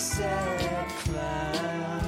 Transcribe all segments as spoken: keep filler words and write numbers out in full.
sad clown.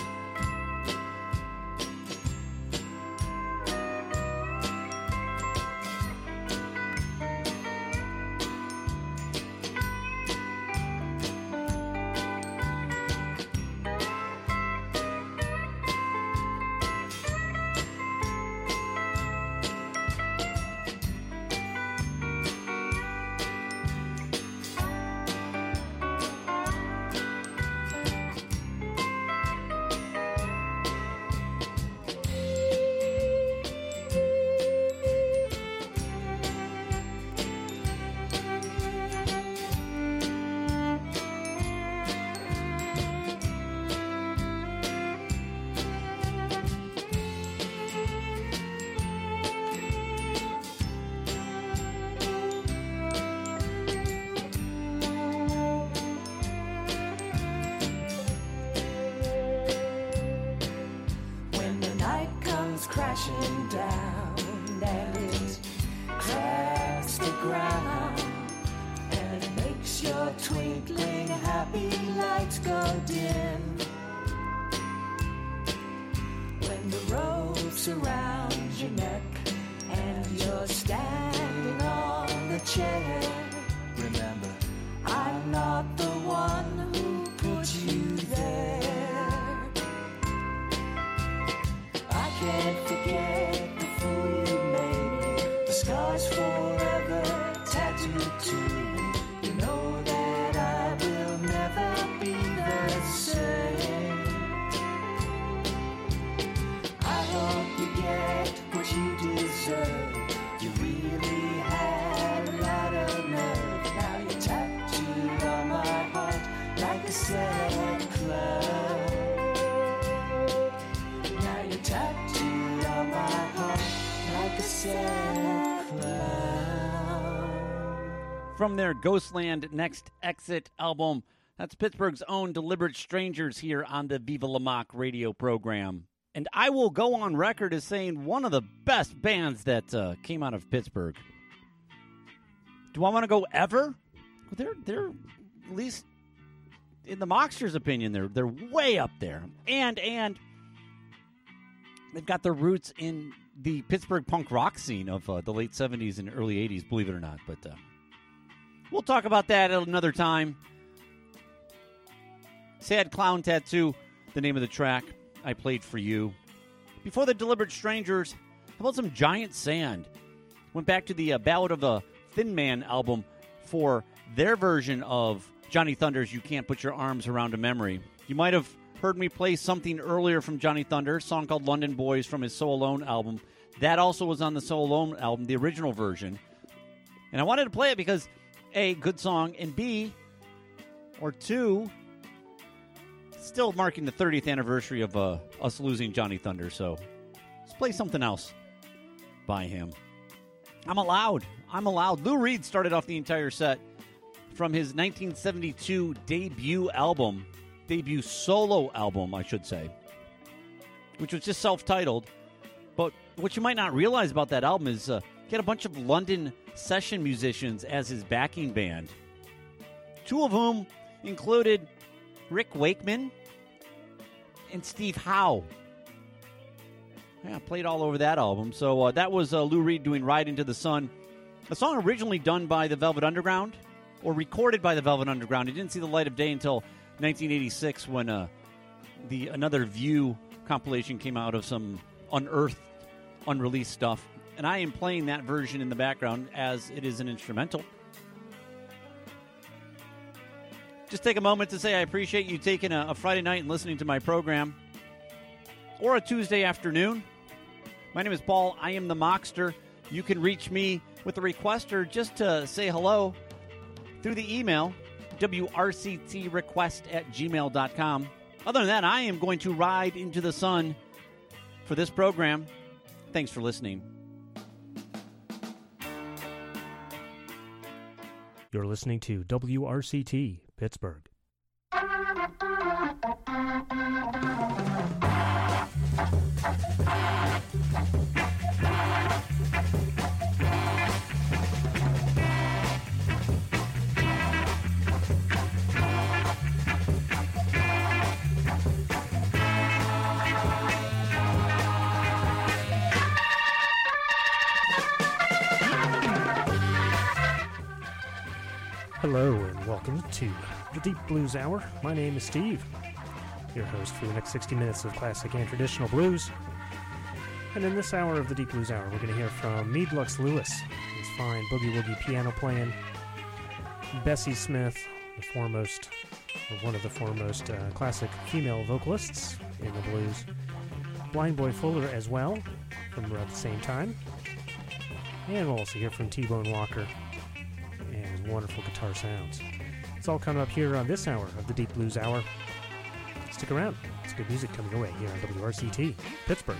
Crashing down and it cracks the ground and it makes your twinkling happy lights go dim. When the rope surrounds your neck and you're standing on the chair, remember, I'm not the one who put you there. Can't forget the fool you made me. The scars forever tattooed to me. You know that I will never be the same. I hope you get what you deserve. You really had a lot of nerve. Now you're tattooed on my heart like a sad cloud. Now you're tattooed on my heart like a sad cloud. From their Ghostland Next Exit album, that's Pittsburgh's own Deliberate Strangers here on the Viva La Mock radio program. And I will go on record as saying one of the best bands that uh, came out of Pittsburgh. Do I want to go ever? They're, they're at least, in the Mockster's opinion, they're, they're way up there. And, and... they've got their roots in the Pittsburgh punk rock scene of uh, the late seventies and early eighties, believe it or not. But uh, we'll talk about that at another time. Sad Clown Tattoo, the name of the track I played for you. Before the Deliberate Strangers, how about some Giant Sand? Went back to the uh, Ballad of a Thin Man album for their version of Johnny Thunder's You Can't Put Your Arms Around a Memory. You might have heard me play something earlier from Johnny Thunder, a song called London Boys from his So Alone album. That also was on the So Alone album, the original version. And I wanted to play it because, A, good song, and B, or two, still marking the thirtieth anniversary of uh, us losing Johnny Thunder, so let's play something else by him. I'm allowed. I'm allowed. Lou Reed started off the entire set from his nineteen seventy-two debut album, debut solo album, I should say, which was just self-titled. But what you might not realize about that album is uh, he had a bunch of London session musicians as his backing band, two of whom included Rick Wakeman and Steve Howe. Yeah, played all over that album. So uh, that was uh, Lou Reed doing Ride Into the Sun, a song originally done by the Velvet Underground, or recorded by the Velvet Underground. It didn't see the light of day until nineteen eighty-six when uh, the Another View compilation came out of some unearthed, unreleased stuff. And I am playing that version in the background as it is an instrumental. Just take a moment to say I appreciate you taking a, a Friday night and listening to my program, or a Tuesday afternoon. My name is Paul. I am the Mockster. You can reach me with a request or just to say hello through the email, W R C T request at gmail dot com. Other than that, I am going to ride into the sun for this program. Thanks for listening. You're listening to W R C T Pittsburgh. Hello and welcome to the Deep Blues Hour. My name is Steve, your host for the next sixty minutes of classic and traditional blues. And in this hour of the Deep Blues Hour, we're going to hear from Meade Lux Lewis, his fine boogie-woogie piano playing, Bessie Smith, the foremost, or one of the foremost uh, classic female vocalists in the blues, Blind Boy Fuller as well, from around the same time, and we'll also hear from T-Bone Walker and his wonderful guitar sounds. It's all coming up here on this hour of the Deep Blues Hour. Stick around. It's good music coming your way here on W R C T, Pittsburgh.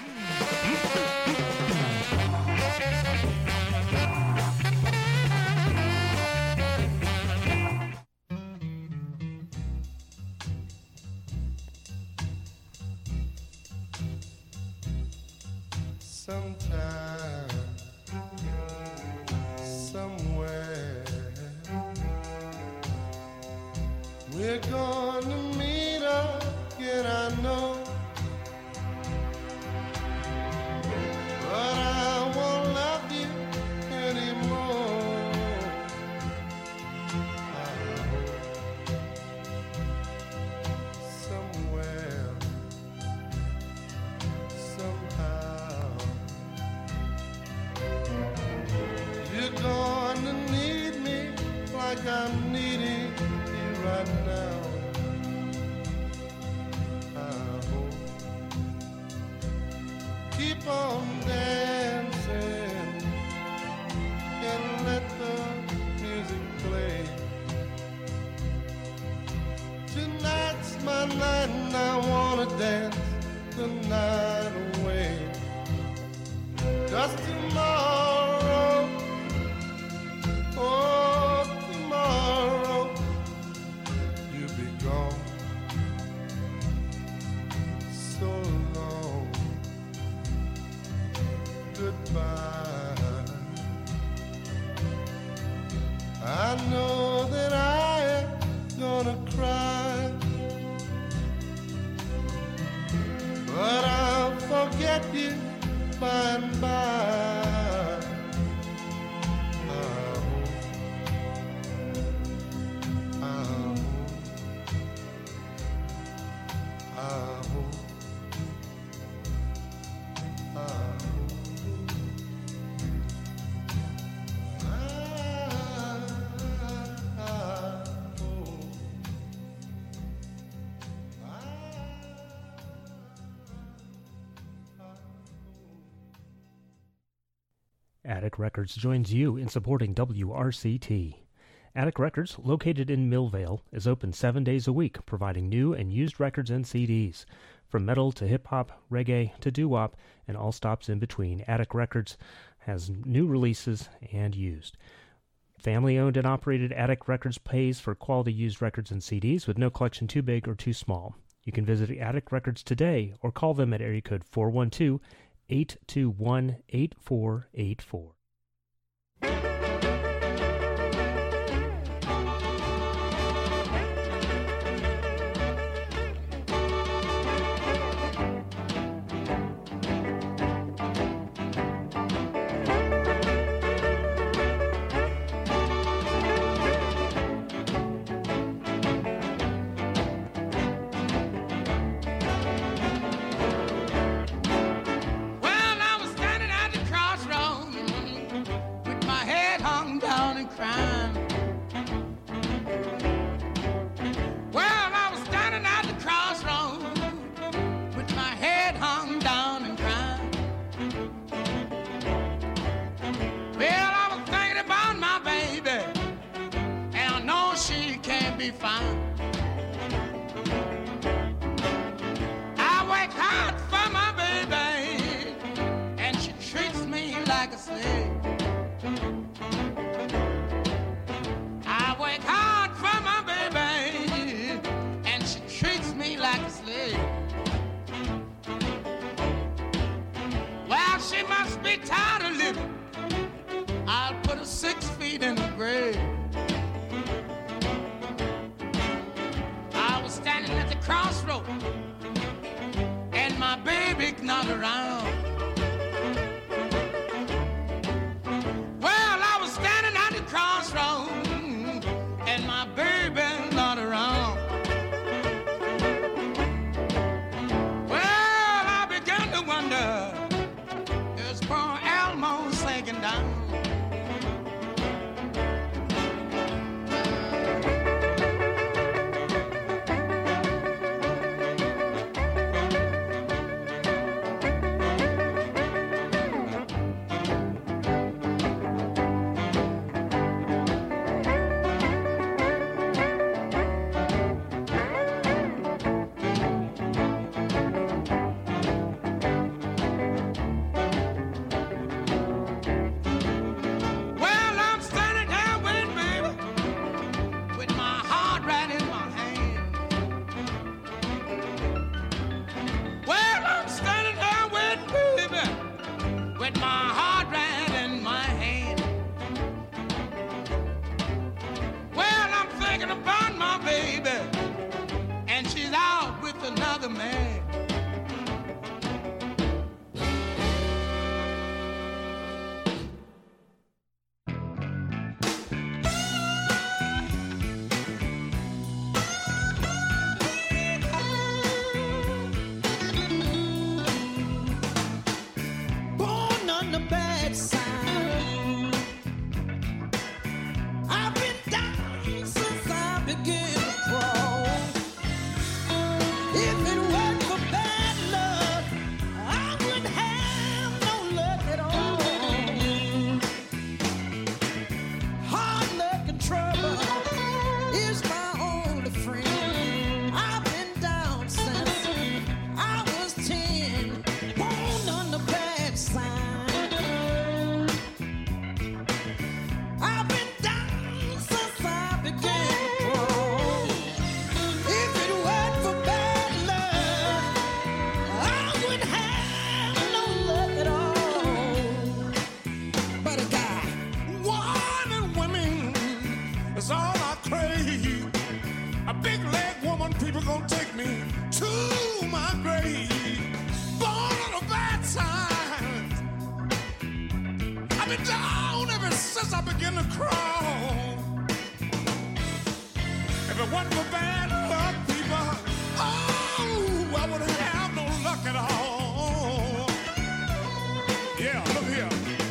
Sometime, somewhere, we're gonna meet again, I know. But I won't love you anymore. I hope somewhere, somehow, you're gonna need me like I'm needing you right now. I hope. Keep on dancing and let the music play. Tonight's my night and I wanna dance the night away. Just tomorrow, oh tomorrow, you'll be gone so long. Goodbye. I know that I am gonna cry, but I'll forget you by and by. I hope, I hope, I hope, I hope. Attic Records joins you in supporting W R C T. Attic Records, located in Millvale, is open seven days a week, providing new and used records and C Ds. From metal to hip-hop, reggae to doo-wop, and all stops in between, Attic Records has new releases and used. Family-owned and operated Attic Records pays for quality used records and C Ds with no collection too big or too small. You can visit Attic Records today or call them at area code four one two, eight two one, eight four eight four. Not around. Well, I was standing at the crossroads as I begin to crawl. If it wasn't for bad luck, people, oh, I wouldn't have no luck at all. Yeah, look here.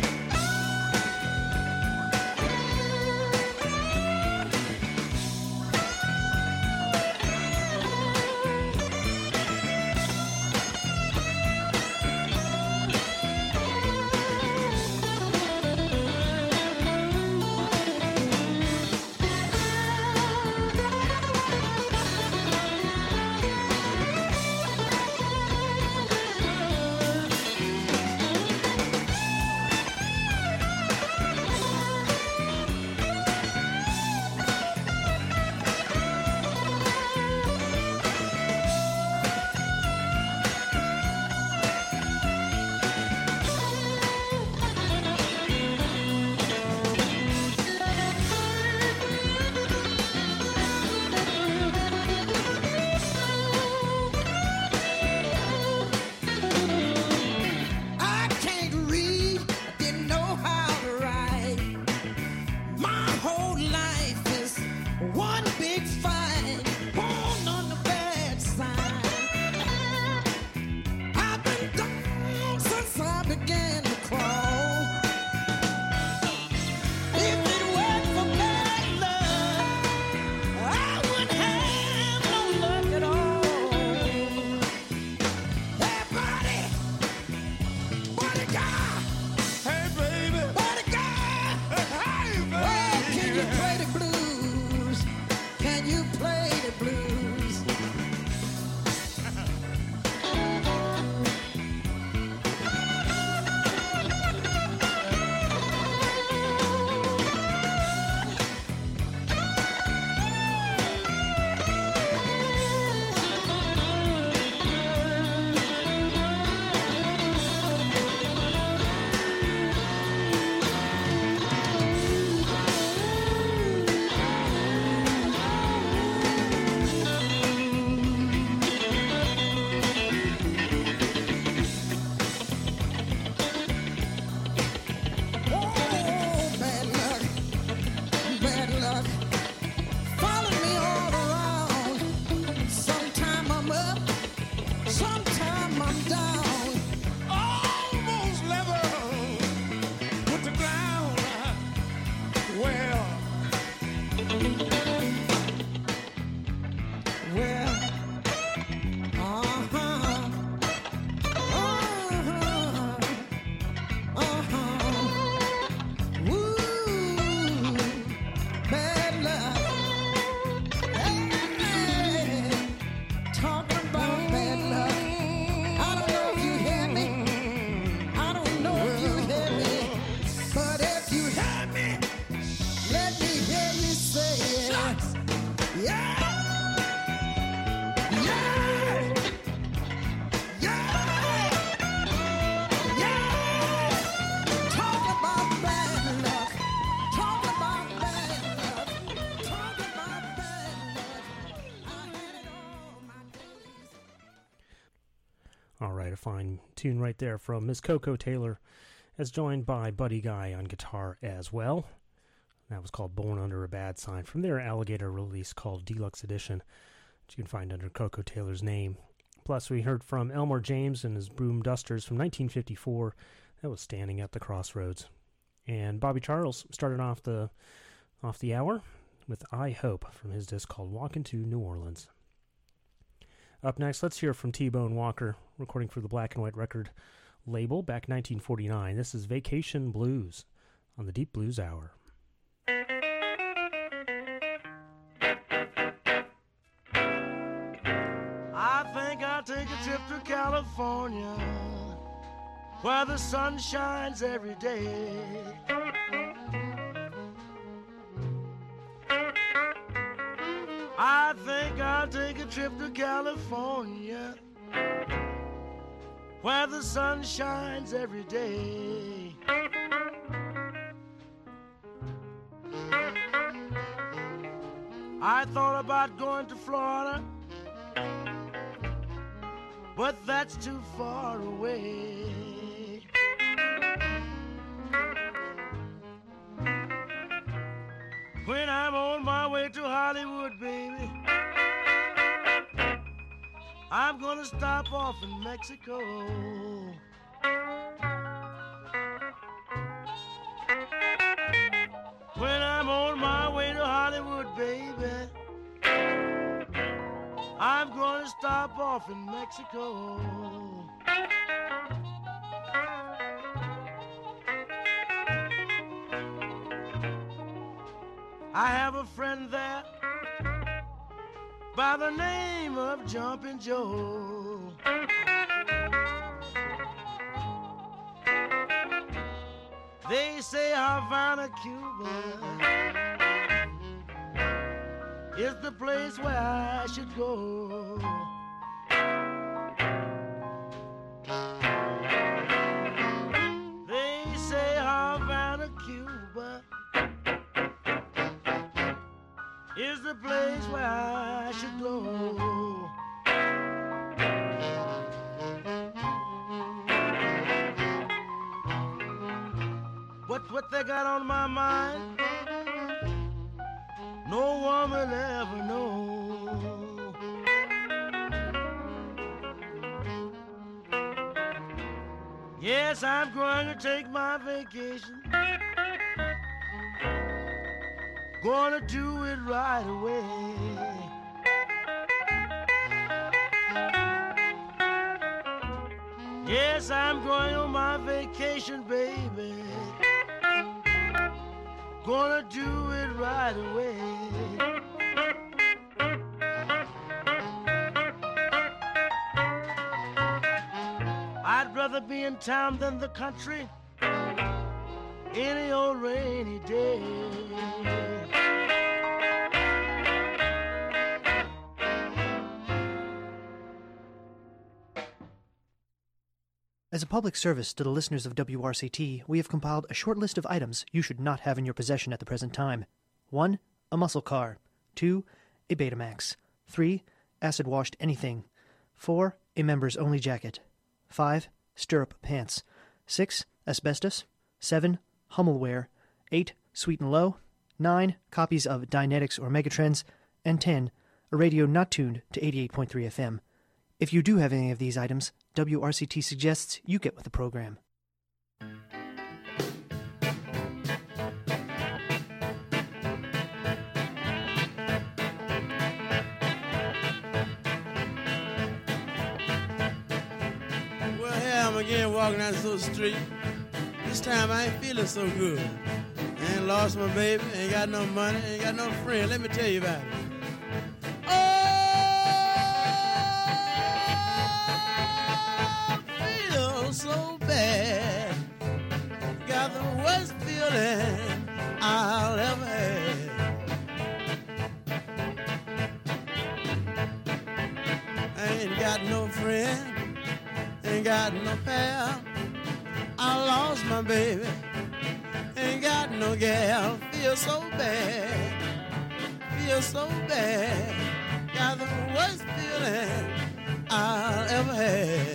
A fine tune right there from Miss Coco Taylor, as joined by Buddy Guy on guitar as well. That was called Born Under a Bad Sign from their Alligator release called Deluxe Edition, which you can find under Coco Taylor's name. Plus, we heard from Elmore James and his Broom Dusters from nineteen fifty-four. That was Standing at the Crossroads. And Bobby Charles started off the off the hour with I Hope from his disc called Walkin' to New Orleans. Up next, let's hear from T-Bone Walker, recording for the Black and White record label back in nineteen forty-nine. This is Vacation Blues on the Deep Blues Hour. I think I'll take a trip to California, where the sun shines every day. I think I'll take a trip to California, where the sun shines every day. I thought about going to Florida, but that's too far away. I'm gonna stop off in Mexico. When I'm on my way to Hollywood, baby, I'm gonna stop off in Mexico. I have a friend there by the name of Jumpin' Joe. They say Havana, Cuba is the place where I should go. They say Havana, Cuba is the place where I should go. What, what they got on my mind, no woman ever know. Yes, I'm going to take my vacation, gonna do it right away. Yes, I'm going on my vacation, baby, gonna do it right away. I'd rather be in town than the country any old rainy day. As a public service to the listeners of W R C T, we have compiled a short list of items you should not have in your possession at the present time. one. A muscle car. two. A Betamax. three. Acid-washed anything. four. A members-only jacket. five. Stirrup pants. six. Asbestos. seven. Hummelware. eight. Sweet and Low. nine. Copies of Dynetics or Megatrends. And ten. A radio not tuned to eighty-eight point three F M. If you do have any of these items, W R C T suggests you get with the program. Well, here I'm again walking down the street. This time I ain't feeling so good. I ain't lost my baby, ain't got no money, ain't got no friend. Let me tell you about it. So bad, got the worst feeling I'll ever have. I ain't got no friend, ain't got no pal. I lost my baby, ain't got no gal. Feel so bad, feel so bad, got the worst feeling I'll ever have.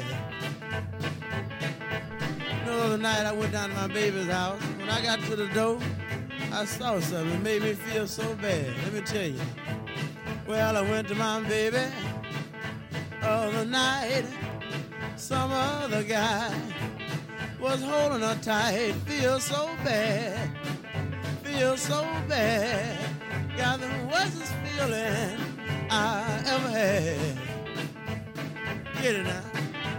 The other night I went down to my baby's house. When I got to the door, I saw something that made me feel so bad. Let me tell you. Well, I went to my baby other night. Some other guy was holding her tight. Feel so bad, feel so bad. Got the worstest feeling I ever had. Get it now.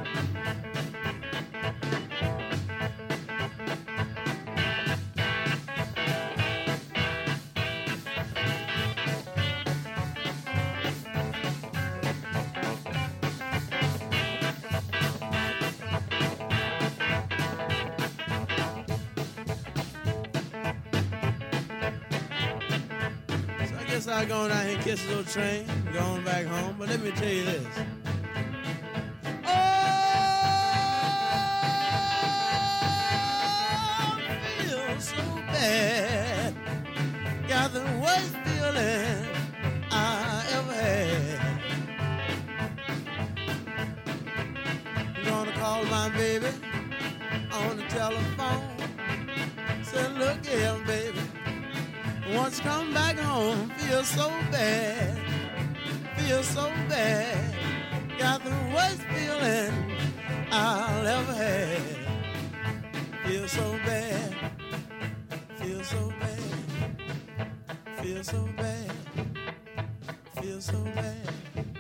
I go down here and kiss the little train, going back home. But let me tell you this. Oh, I feel so bad. Got the worst feeling I ever had. I'm gonna call my baby on the telephone. Said, look here, baby. Once come back home, feel so bad, feel so bad. got the worst feeling I'll ever have. Feel so bad, feel so bad, feel so bad, feel so bad.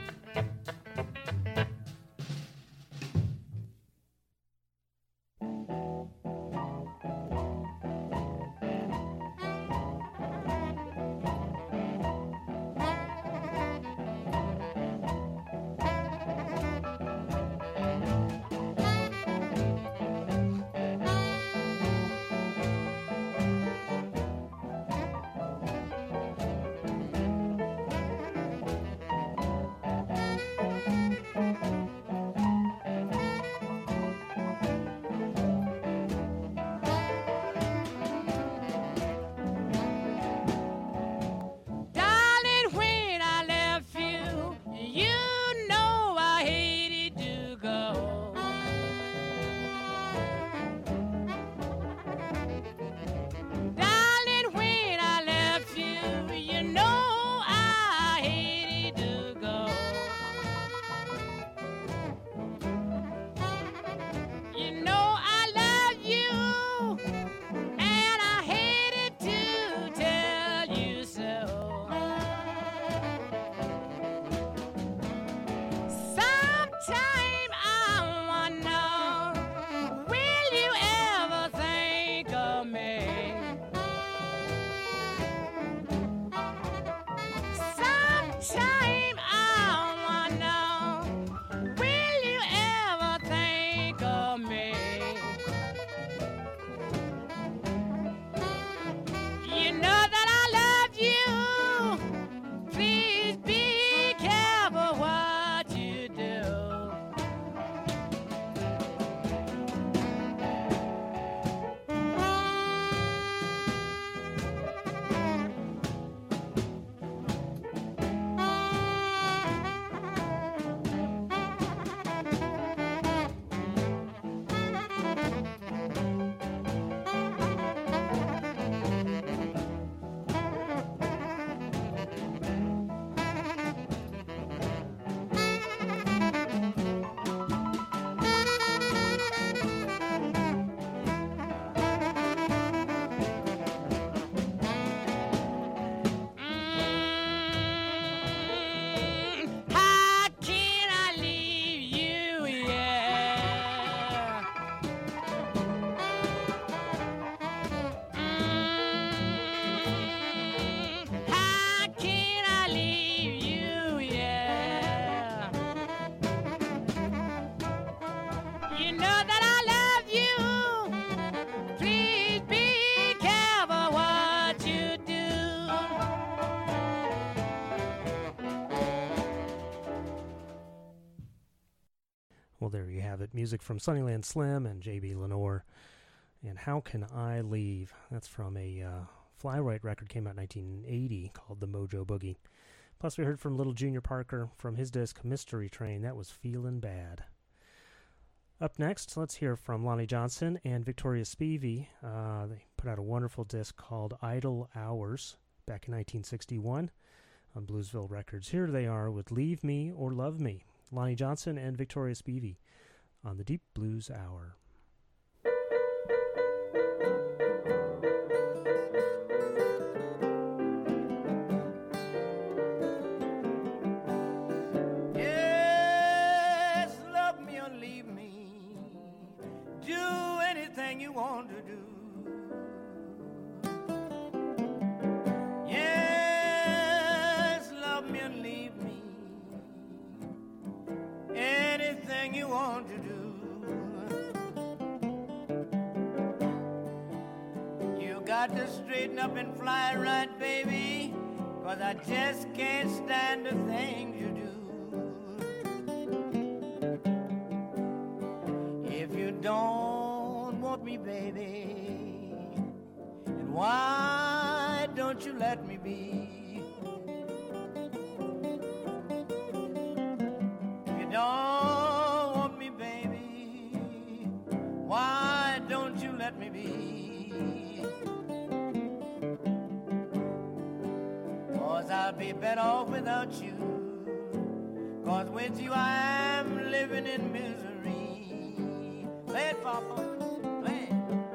Well, there you have it. Music from Sunnyland Slim and J B Lenore. And How Can I Leave? That's from a uh, Flywright record, came out in nineteen eighty, called The Mojo Boogie. Plus, we heard from Little Junior Parker from his disc Mystery Train. That was Feelin' Bad. Up next, let's hear from Lonnie Johnson and Victoria Spivey. Uh, they put out a wonderful disc called Idle Hours back in nineteen sixty-one on Bluesville Records. Here they are with Leave Me or Love Me. Lonnie Johnson and Victoria Spivey on the Deep Blues Hour. Yes, love me or leave me. Do anything you want to do. Yes, love me or leave me. Anything you want to do. You got to straighten up and fly right, baby, 'cause I just can't stand the things you do. If you don't want me, baby, then why don't you let me be? If you don't want me, baby, why don't you let me be? 'Cause I'll be better off without you, 'cause with you I living in misery. Play it, Papa. Play it.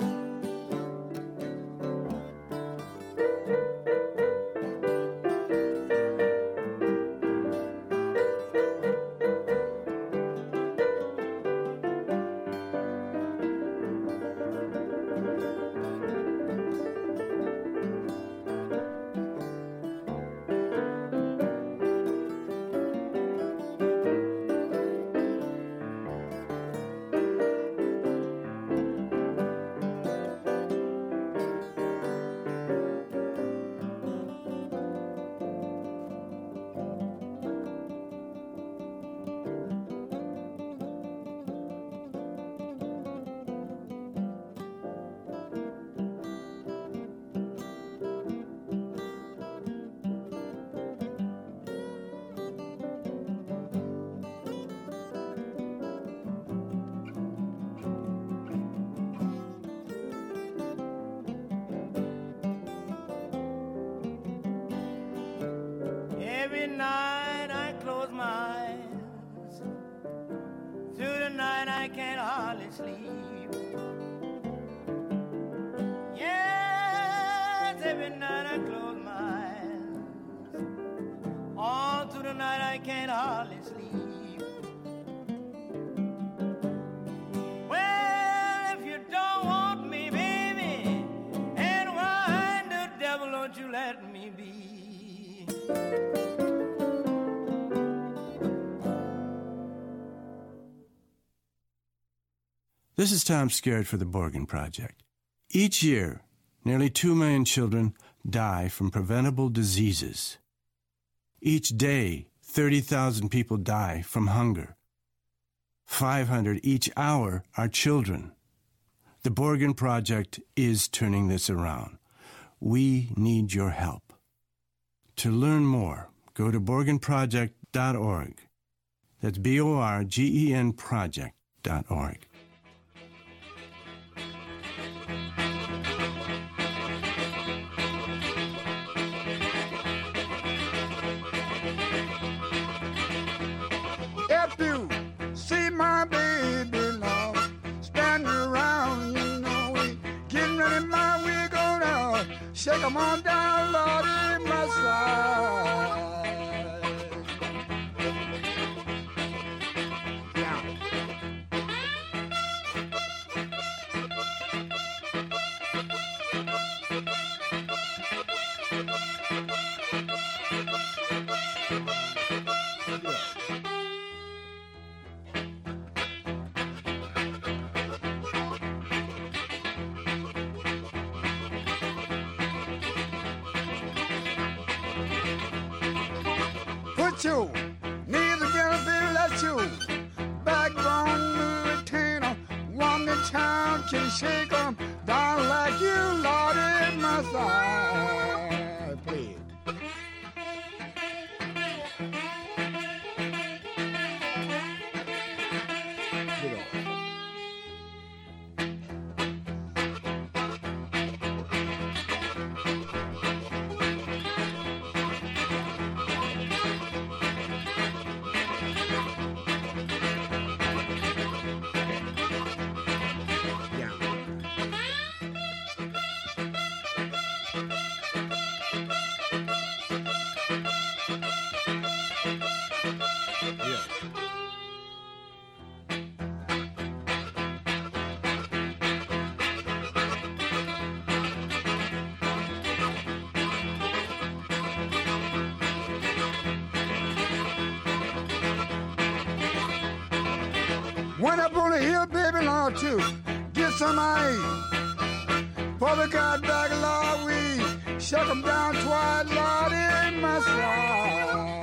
Every night I close my eyes. Through the night I can't hardly sleep. Yes, every night I close my eyes. All through the night I can't hardly sleep. Well, if you don't want me, baby, and why the devil don't you let me be? This is Tom Skerritt for the Borgen Project. Each year, nearly two million children die from preventable diseases. Each day, thirty thousand people die from hunger. five hundred each hour are children. The Borgen Project is turning this around. We need your help. To learn more, go to borgen project dot org. That's B O R G E N project dot org. If you see my baby now standing around, you know we getting ready, my we gonna shake 'em on down, Lord, in my side. Yeah. Put you, neither gonna be let you. Backbone retainer, one the town can shake 'em down like you, Lord, in my side. Play it. Get on. Went up on the hill, baby, Lord, too. Get some ice. Before we got back, Lord, we shook 'em down twice, Lord, in my side.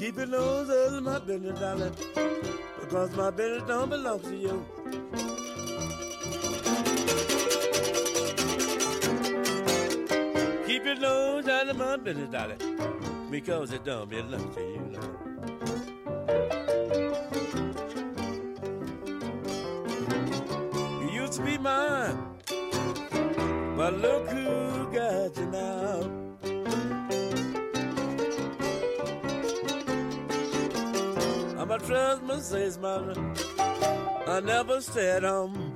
Keep your nose out of my business, darling, because my business don't belong to you. Keep your nose out of my business, darling, because it don't belong to you, Lord. You used to be mine, but look who got you now. I'm a trust Mercedes, mother. I never stay at home.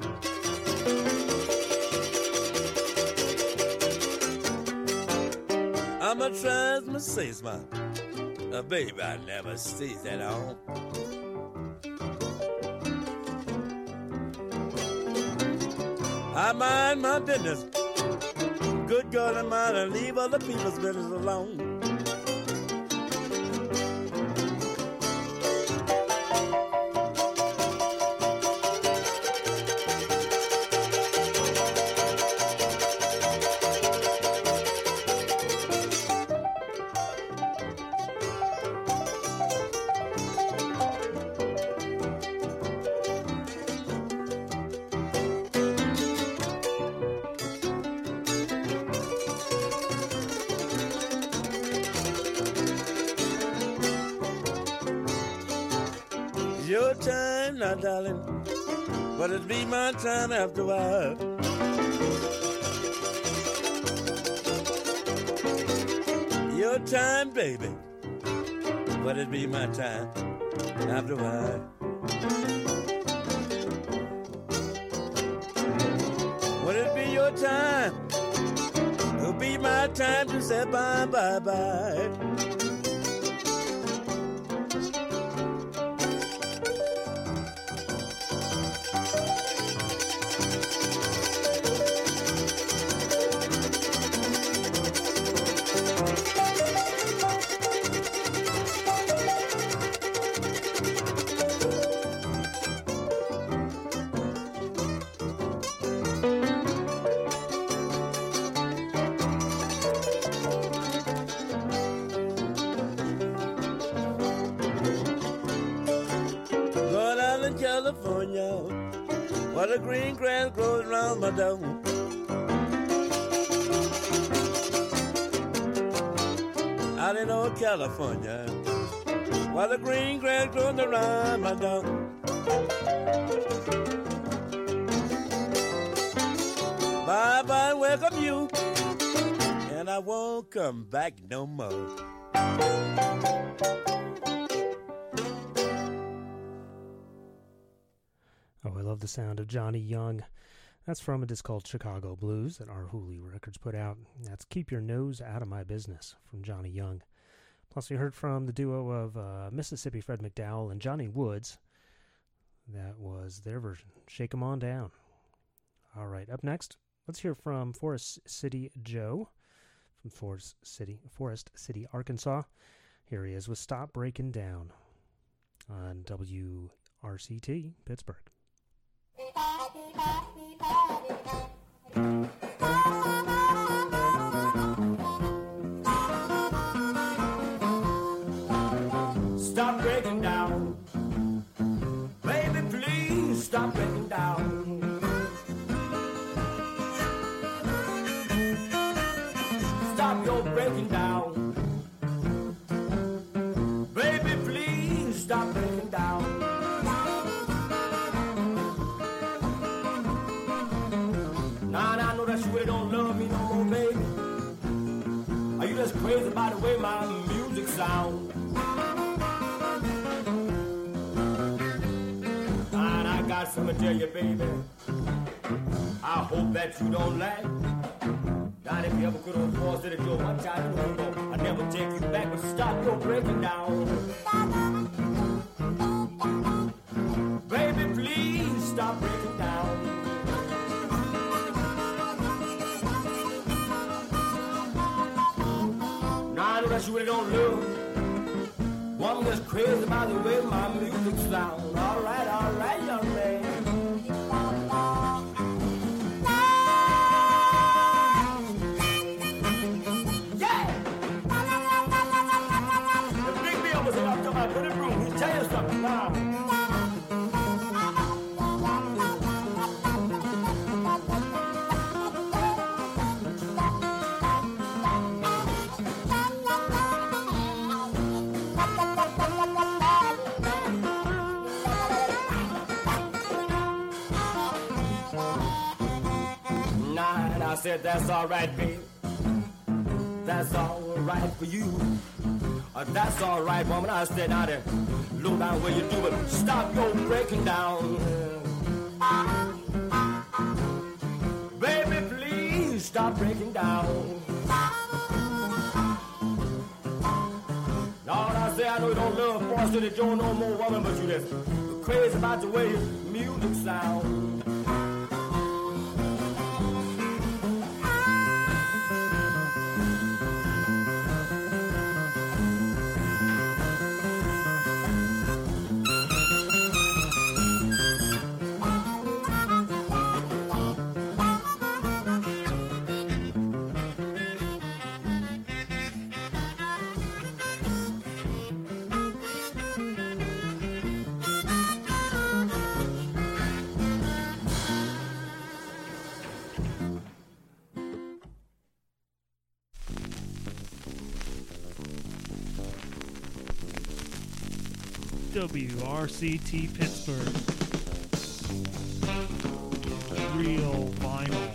I'm a trust Mercedes, mother. Uh, baby, I never stays at home. I mind my business. Good God of mine, and leave other people's business alone. Your time now, darling, but it'll be my time after a while. Your time, baby, but it'll be my time after a while. When it be your time, it'll be my time to say bye, bye, bye. California, where the green grass grows around my door. Out in old California, where the green grass grows around my door. Bye bye, welcome you, and I won't come back no more. Oh, I love the sound of Johnny Young. That's from a disc called Chicago Blues that our Hulu Records put out. That's Keep Your Nose Out of My Business from Johnny Young. Plus, we heard from the duo of uh, Mississippi Fred McDowell and Johnny Woods. That was their version, Shake 'Em On Down. All right, up next, let's hear from Forest City Joe from Forest City, Forest City, Arkansas. Here he is with Stop Breaking Down on W R C T, Pittsburgh. Stop breaking down, baby, please stop breaking down. Stop your breaking down, baby, please stop breaking down. Now I know that you really don't love me no more, baby. Are you just crazy about the way my music sounds? And I got something to tell you, baby. I hope that you don't laugh. Now if you ever could have forced it at your one time, you know, I'll never take you back, but stop your breaking down. Baby, please stop breaking down. Now I know that you really don't love. One that's crazy about the way my music sounds. All right, all right, young man. Yeah! The big bill was up to said, that's all right, baby. That's all right for you. Uh, that's all right, woman. I said, now then, low down where you do it. Stop your breaking down. Baby, please stop breaking down. Now, when I say I know you don't love Forest City Joe no more, woman, but you just crazy about the way music sounds. W R C T Pittsburgh. Real vinyl.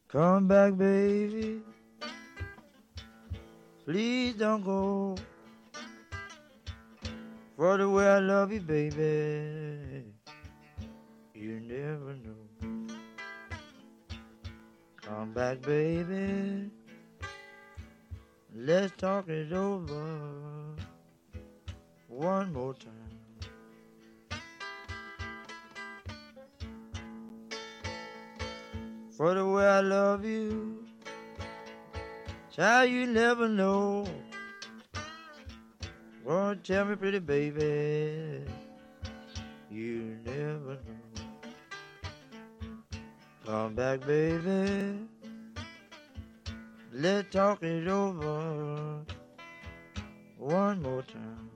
Come back, baby. Please don't go. For the way I love you, baby, you never know. Come back, baby. Let's talk it over one more time. For the way I love you, child, you never know. Oh, tell me, pretty baby, you never know. Come back, baby. Let's talk it over one more time.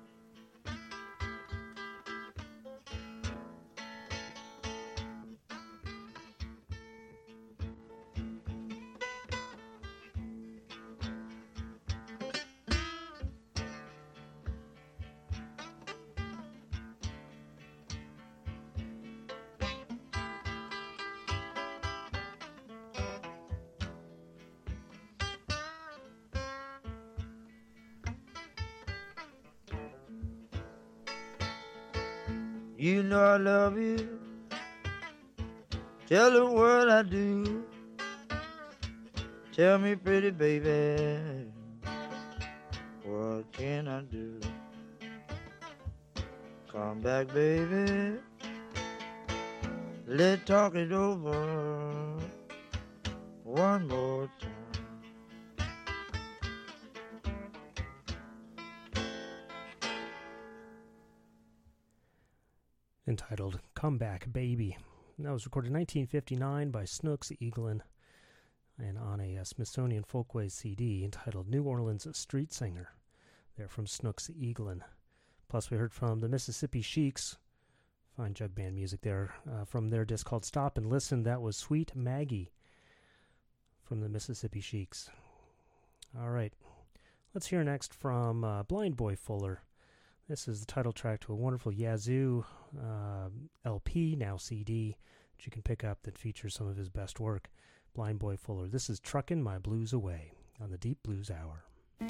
You know I love you. Tell the world I do. Tell me, pretty baby, what can I do? Come back, baby. Let's talk it over one more time. Entitled Come Back Baby. And that was recorded in nineteen fifty-nine by Snooks Eaglin and on a uh, Smithsonian Folkways C D entitled New Orleans Street Singer. They're from Snooks Eaglin. Plus we heard from the Mississippi Sheiks, fine jug band music there, uh, from their disc called Stop and Listen. That was Sweet Maggie from the Mississippi Sheiks. All right, let's hear next from uh, Blind Boy Fuller. This is the title track to a wonderful Yazoo uh, L P, now C D, that you can pick up that features some of his best work. Blind Boy Fuller. This is Truckin' My Blues Away on the Deep Blues Hour.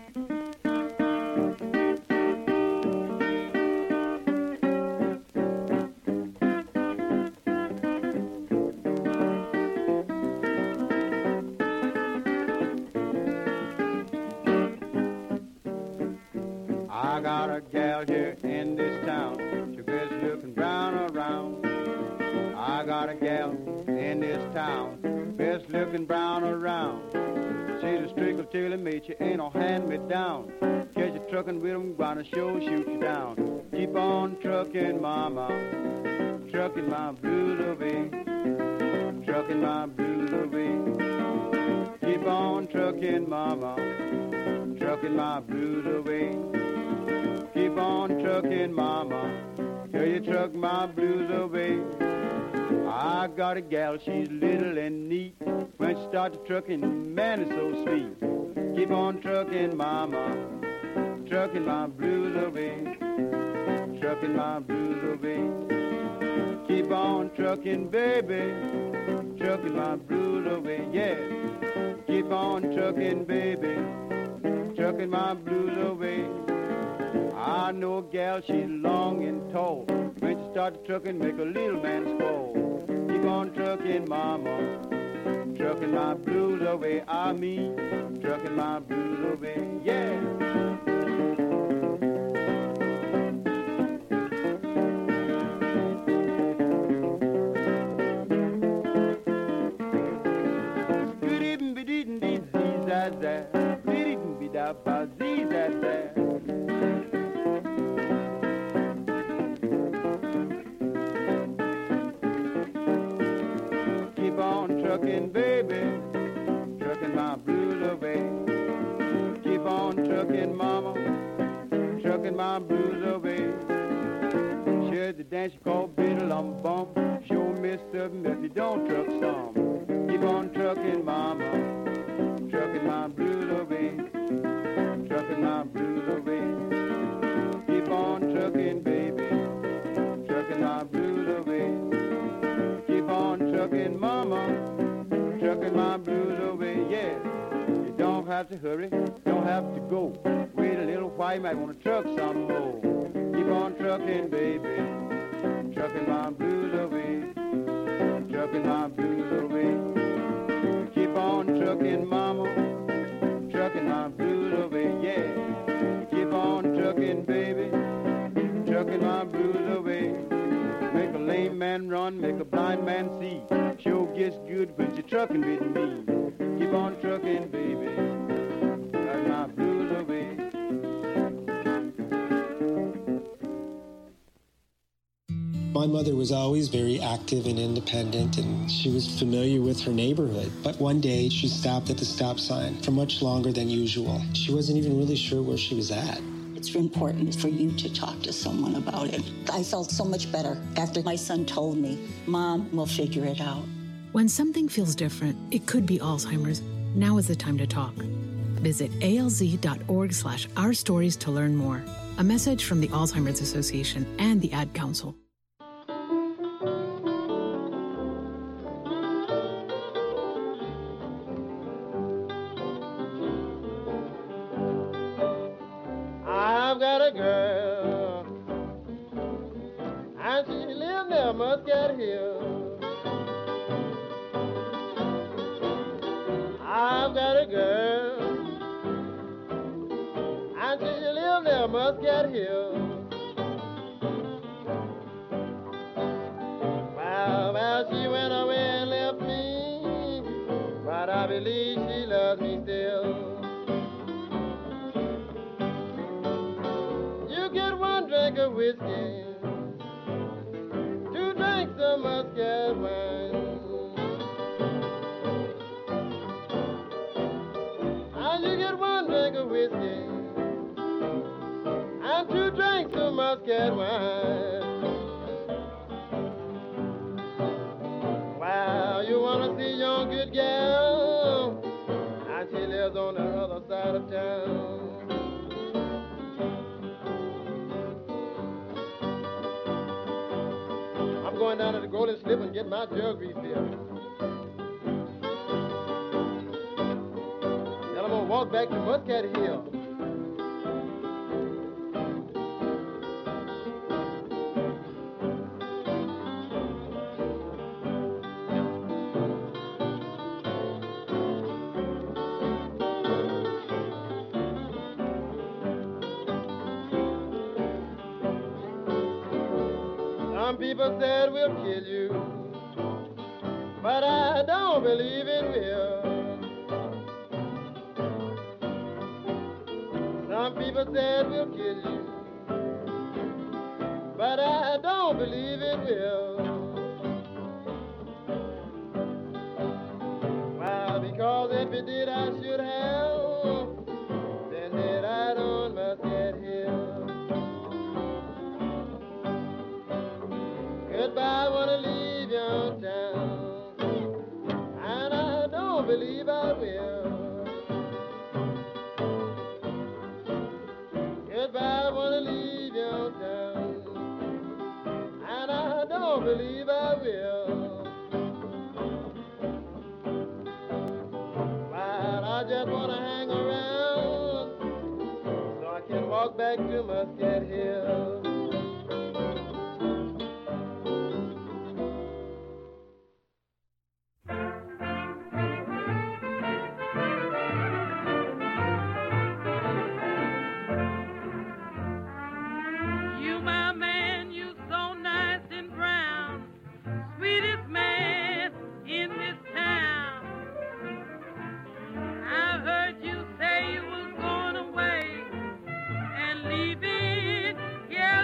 I got a gal here in this town, she best looking brown around. I got a gal in this town, best looking brown around. She's a strickle till it made you ain't no hand me down. Catch you trucking with 'em, gonna show shoot you down. Keep on trucking, mama, trucking my blues away, trucking my blues away. Keep on trucking, mama, trucking my blues away. Keep on trucking, mama, till you truck my blues away. I got a gal, she's little and neat. When she starts trucking, man, it's so sweet. Keep on trucking, mama, trucking my blues away, trucking my blues away. Keep on trucking, baby, trucking my blues away, yeah. Keep on trucking, baby, trucking my blues away. I know a gal, she's long and tall. When she starts trucking, make a little man squall. Keep on trucking, mama, trucking my blues away. I mean, trucking my blues away, yeah. Keep on trucking, baby, trucking my blues away. Keep on trucking, mama, trucking my blues away. She's the dance you call Biddle um bump. Show me something if you don't truck some. Keep on trucking, mama, trucking my blues away, trucking my blues away. Keep on trucking, baby, trucking my blues away. Keep on trucking, mama, trucking my have to hurry, don't have to go. Wait a little while, you might want to truck some more. Keep on trucking, baby, trucking my blues away, trucking my blues away. Keep on trucking, mama, trucking my blues away, yeah. Keep on trucking, baby, trucking my blues away. Make a lame man run, make a blind man see. Sure gets good when you're trucking with me. Keep on trucking, baby, trucking my blues away. My mother was always very active and independent, and she was familiar with her neighborhood. But one day, she stopped at the stop sign for much longer than usual. She wasn't even really sure where she was at. It's important for you to talk to someone about it. I felt so much better after my son told me, Mom, we'll figure it out. When something feels different, it could be Alzheimer's. Now is the time to talk. Visit alz.org slash our stories to learn more. A message from the Alzheimer's Association and the Ad Council. I've got a girl, and she lives near Muscat Hill. I've got a girl, and she lives near Muscat Hill. Well, well, she went away and left me, but I believe she loves me still. Drink of whiskey, two drinks of Muscat wine, and you get one drink of whiskey and two drinks of Muscat wine. Well, you wanna see your good gal, and she lives on the other side of town. I'm going down to the Golden Slip and get my jug refilled. Then I'm gonna walk back to Muscat Hill. Some people said we'll kill you, but I don't believe it will. Some people said we'll kill you, but I don't believe it will. Well, because if it did, I should have been dead right on Muscat Hill. Goodbye, I wanna leave your town, and I don't believe I will. Goodbye, I wanna leave your town, and I don't believe I will. But I just wanna hang around so I can walk back to Muscat Hill. Yeah.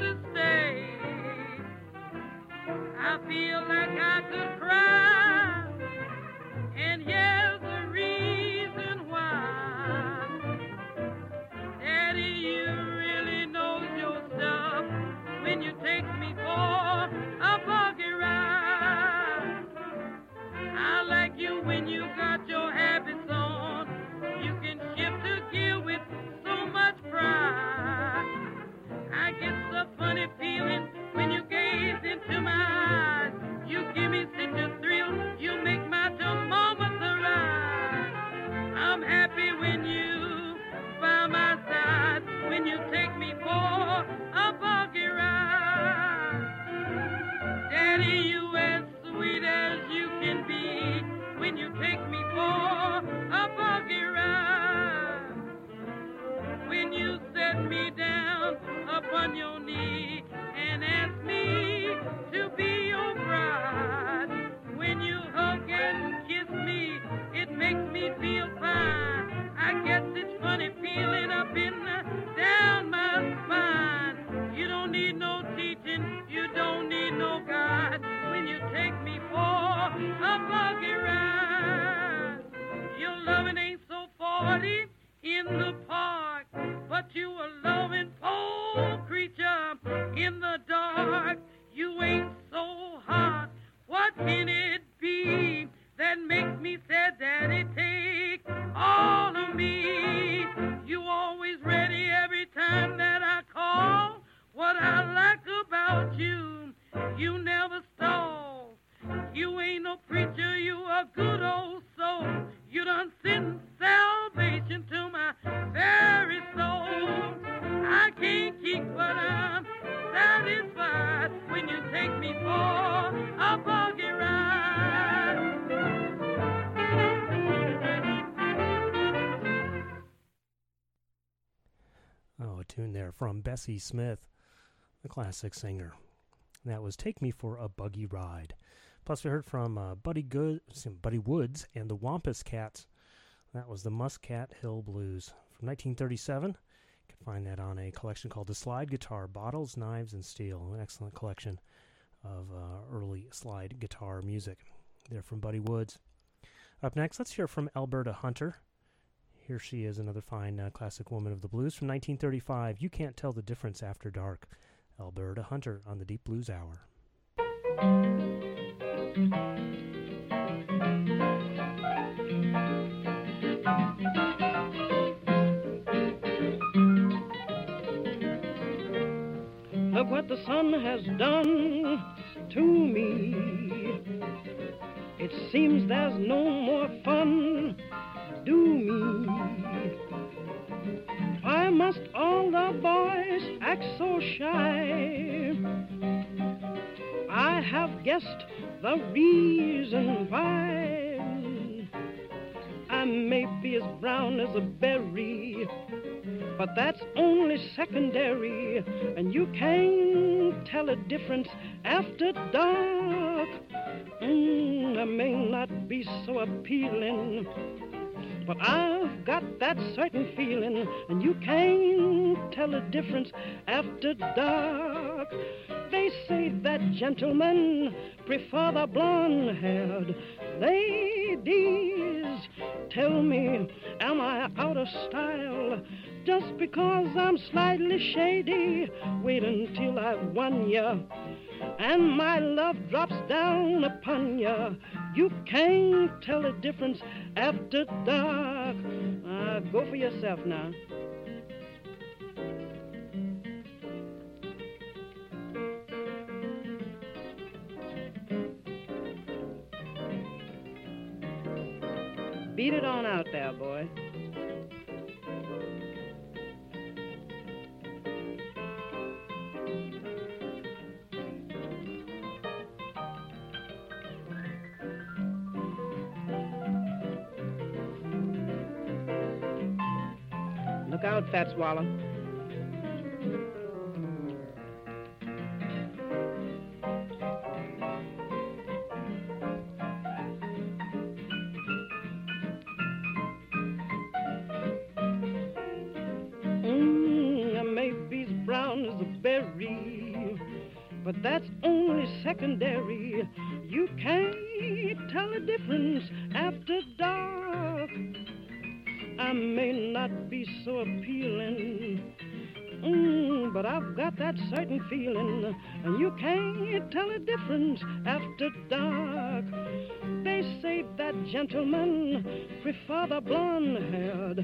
party in the park, but you a loving poor creature in the dark. You ain't so hot. What can it be that makes me say, Daddy, take all of me? You always ready every time that I call. What I like about you, you never stall. You ain't no preacher, you a good old soul. You done sent salvation to my very soul. I can't keep, but I'm satisfied when you take me for a buggy ride. Oh, a tune there from Bessie Smith, the classic singer. That was Take Me for a Buggy Ride. Plus, we heard from uh, Buddy Good, Buddy Woods and the Wampus Cats. That was the Muscat Hill Blues from nineteen thirty-seven. You can find that on a collection called The Slide Guitar, Bottles, Knives, and Steel. An excellent collection of uh, early slide guitar music. They're from Buddy Woods. Up next, let's hear from Alberta Hunter. Here she is, another fine uh, classic woman of the blues from nineteen thirty-five. You Can't Tell the Difference After Dark. Alberta Hunter on the Deep Blues Hour. Look what the sun has done to me. It seems there's no more fun. Do me. Why must all the boys act so shy? I have guessed the reason why. I may be as brown as a berry, but that's only secondary, and you can't tell a difference after dark. Mm, I may not be so appealing, but I've got that certain feeling, and you can't tell a difference after dark. They say that gentlemen prefer the blonde-haired ladies. Tell me, am I out of style just because I'm slightly shady? Wait until I've won ya and my love drops down upon ya. You can't tell the difference after dark. Uh, go for yourself now. Beat it on out there, boy. Look out, Fat Swallow. But that's only secondary. You can't tell the difference after dark. I may not be so appealing, mm, but I've got that certain feeling, and you can't tell the difference after dark. They say that gentlemen prefer the blonde-haired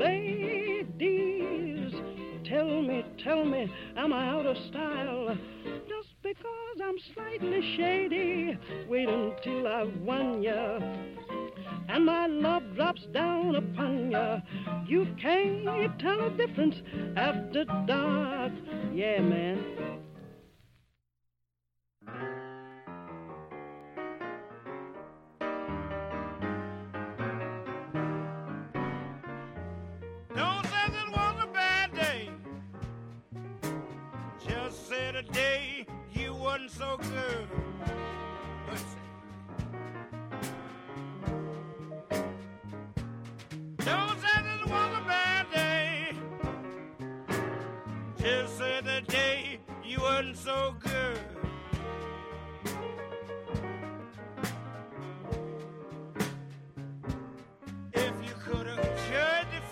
ladies. Tell me, tell me, am I out of style just because I'm slightly shady? Wait until I've won ya and my love drops down upon ya. You can't tell a difference after dark. Yeah, man. Don't say it was a bad day. Just say the day you wasn't so good. Let's see. Don't say it was a bad day. Just say the day you wasn't so good. If you could have judged the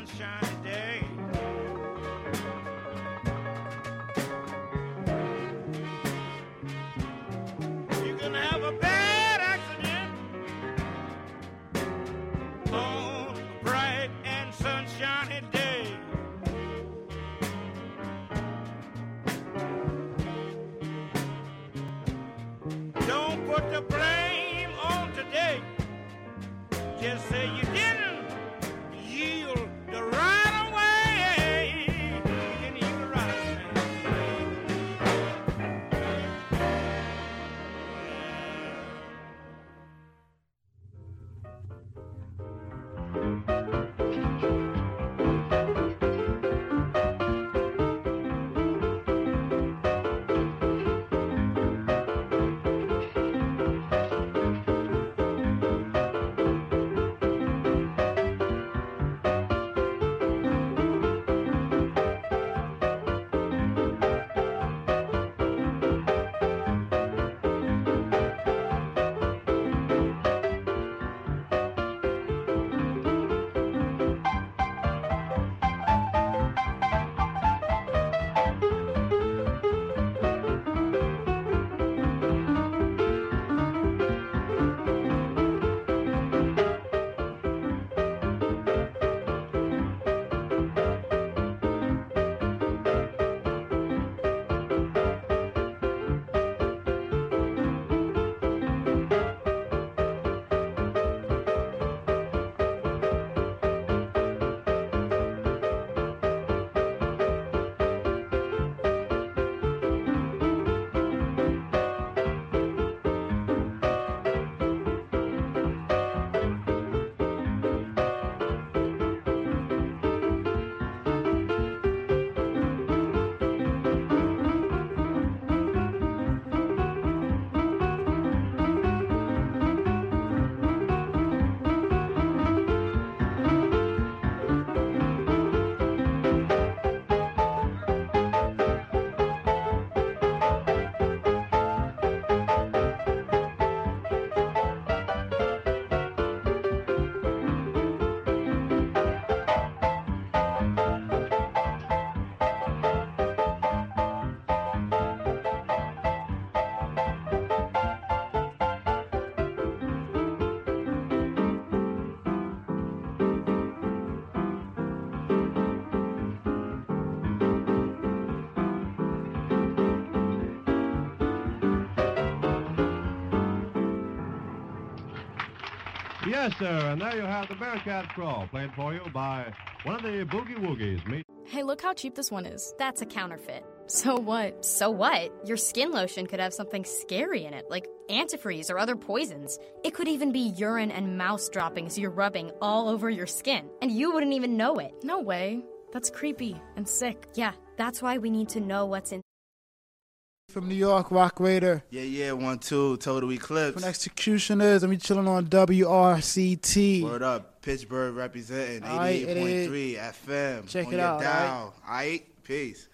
sunshiny day. You can have a bad accident on a bright and sunshiny day. Don't put the blame on today. Just say you didn't yield the right of way. You didn't yield the right of way. Yes, sir, and there you have the Bearcat Crawl, played for you by one of the Boogie Woogies. Meet Hey, look how cheap this one is. That's a counterfeit. So what? So what? Your skin lotion could have something scary in it, like antifreeze or other poisons. It could even be urine and mouse droppings you're rubbing all over your skin, and you wouldn't even know it. No way. That's creepy and sick. Yeah, that's why we need to know what's in. From New York, Rock Raider. Yeah, yeah, one, two, Total Eclipse. From Executioners, and we chilling on W R C T. Word up, Pittsburgh representing Aight, eighty-eight point three F M. Check on it your out, dial. Aight, peace.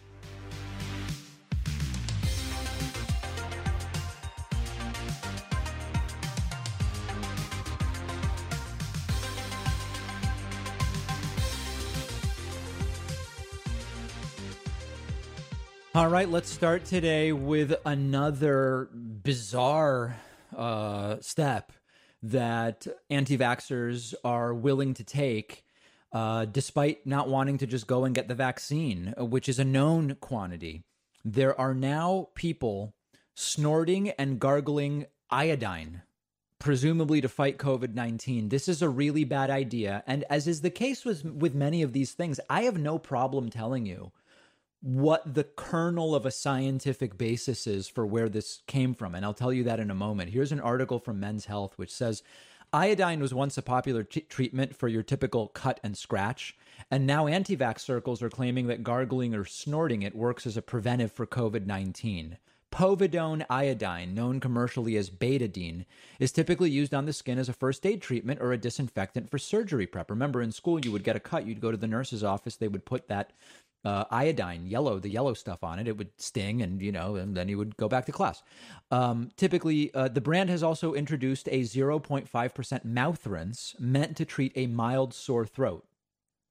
All right, let's start today with another bizarre uh, step that anti-vaxxers are willing to take uh, despite not wanting to just go and get the vaccine, which is a known quantity. There are now people snorting and gargling iodine, presumably to fight COVID nineteen. This is a really bad idea. And as is the case with, with many of these things, I have no problem telling you what the kernel of a scientific basis is for where this came from. And I'll tell you that in a moment. Here's an article from Men's Health, which says, iodine was once a popular t- treatment for your typical cut and scratch. And now anti-vax circles are claiming that gargling or snorting it works as a preventive for COVID nineteen. Povidone iodine, known commercially as betadine, is typically used on the skin as a first aid treatment or a disinfectant for surgery prep. Remember, in school, you would get a cut, you'd go to the nurse's office, they would put that Uh, iodine, yellow, the yellow stuff on it. It would sting and, you know, and then you would go back to class. Um, typically, uh, the brand has also introduced a zero point five percent mouth rinse meant to treat a mild sore throat.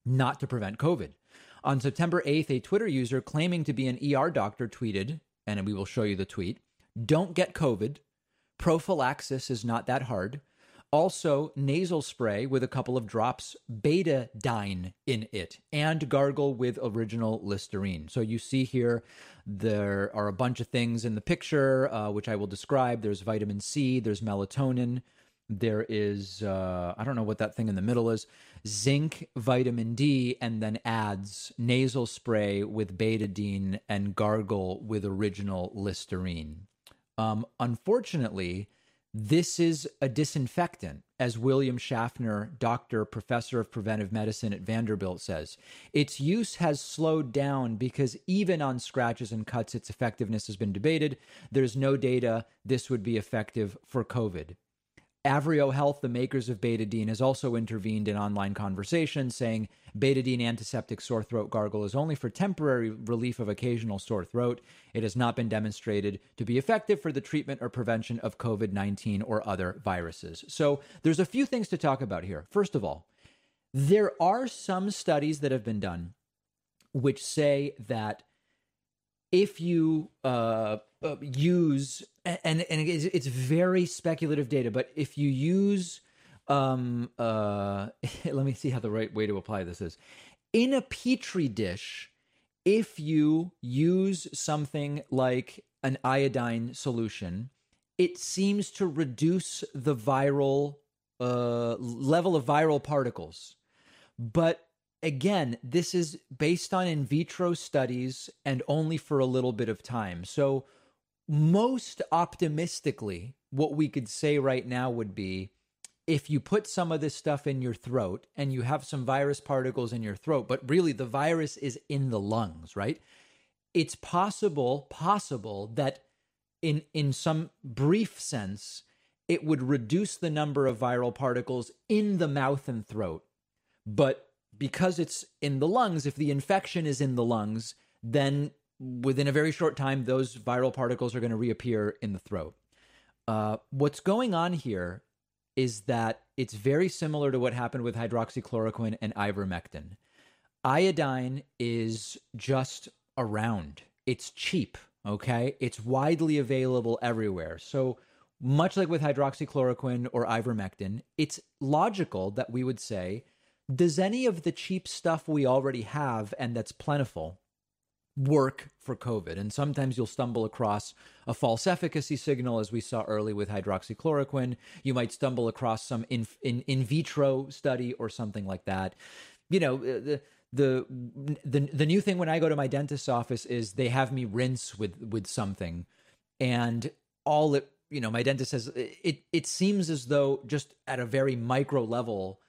not to prevent COVID. On September eighth, a Twitter user claiming to be an E R doctor tweeted, and we will show you the tweet, "Don't get COVID. Prophylaxis is not that hard. Also, nasal spray with a couple of drops betadine in it, and gargle with original Listerine." So you see here, there are a bunch of things in the picture, uh, which I will describe. There's vitamin C, there's melatonin, there is, uh, I don't know what that thing in the middle is, zinc, vitamin D, and then adds nasal spray with betadine and gargle with original Listerine. Um, unfortunately, this is a disinfectant, as William Schaffner, doctor, professor of preventive medicine at Vanderbilt, says. Its use has slowed down because even on scratches and cuts, its effectiveness has been debated. There's no data this would be effective for COVID. Avrio Health, the makers of betadine, has also intervened in online conversations, saying betadine antiseptic sore throat gargle is only for temporary relief of occasional sore throat. It has not been demonstrated to be effective for the treatment or prevention of COVID nineteen or other viruses. So there's a few things to talk about here. First of all, there are some studies that have been done which say that if you uh, uh, use, and, and it's, it's very speculative data, but if you use, um, uh, let me see how the right way to apply this is. In a Petri dish, if you use something like an iodine solution, it seems to reduce the viral uh, level of viral particles. But again, this is based on in vitro studies and only for a little bit of time. So most optimistically, what we could say right now would be, if you put some of this stuff in your throat and you have some virus particles in your throat, but really the virus is in the lungs, right? It's possible, possible that in, in some brief sense, it would reduce the number of viral particles in the mouth and throat. But because it's in the lungs, if the infection is in the lungs, then within a very short time, those viral particles are going to reappear in the throat. Uh, what's going on here is that it's very similar to what happened with hydroxychloroquine and ivermectin. Iodine is just around. It's cheap, okay? It's widely available everywhere. So much like with hydroxychloroquine or ivermectin, it's logical that we would say, does any of the cheap stuff we already have and that's plentiful work for COVID? And sometimes you'll stumble across a false efficacy signal, as we saw early with hydroxychloroquine. You might stumble across some in, in, in vitro study or something like that. You know, the, the, the, the new thing when I go to my dentist's office is they have me rinse with, with something. And all it, you know, my dentist says, it, it seems as though just at a very micro level,